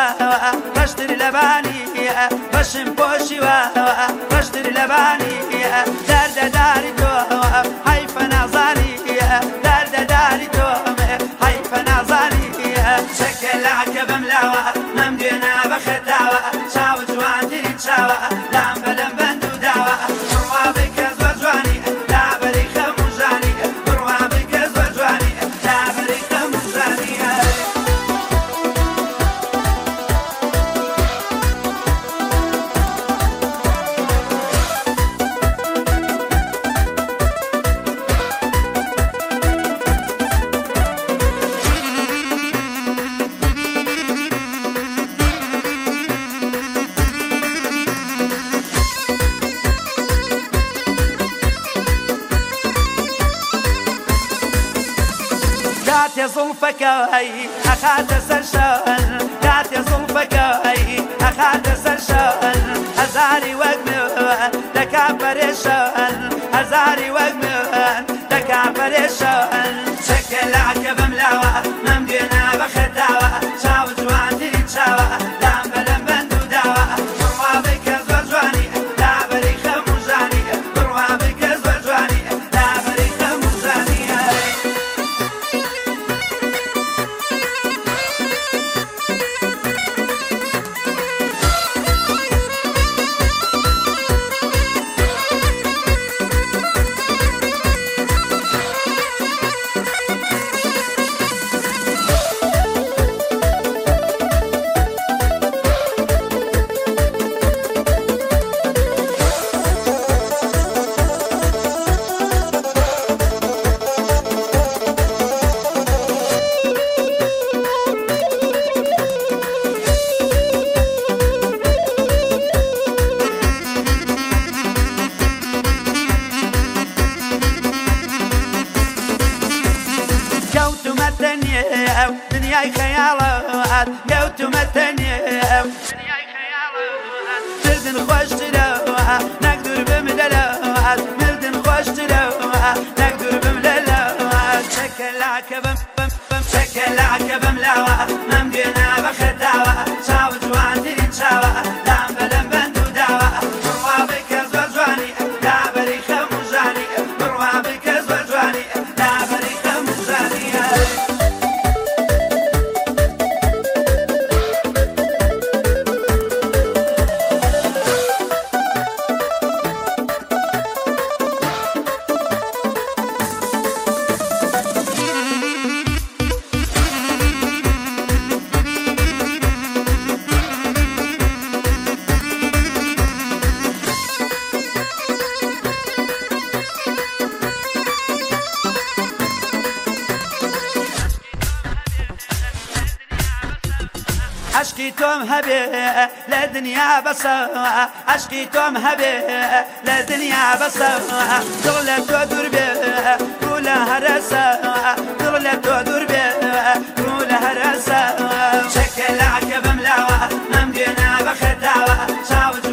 ڕشتر لەبانی بەشم پۆشیوە ڕشتر لەبانی دەردەداری تۆ حیفە نازانی دەردەداری تۆ حیفە نازانی چەکە لاکە بەم لاوە مەم دوێنە بەخەتاوە چاو جوانترین چاوە لام بەلەم بەند و داوە بڕوا بکە زۆر جوانی لابەری خەموژانی بڕوا بکە زۆر جوانی لابەری خەموژانی كاتي زلفك أخذت سرشان كاتي زلفك أخذت سرشان هزاري وقمن تكابرشان هزاري وقمن تكابرشان شكل عكب ملاوة ممدينا بختاوة شاو جوانتي شاوة دام بلن بندو داوة بروا بك زور جواني لا بري خموجاني بروا بك زور جواني لا بري خموجاني دنياي خيالات قوت ومتنيا دنياي خيالات مردن خوش تلوها نقدر بمللات مردن خوش تلوها نقدر بمللات شكل عكبم شكل عكبم لاوة ممدينا بختاوة شاو جوانتي شاوة دام بلن بندو داوة بروا بك زور جواني لا بري خموجاني بروا بك زور جواني لا بري خموجاني عشقي توم هبي لدنيا بس عشقي توم هبي لدنيا بس دغلت ودربي رولا هرسة دغلت ودربي رولا هرسة شكل عكب ملاوة ممدينا بختاوة شاوت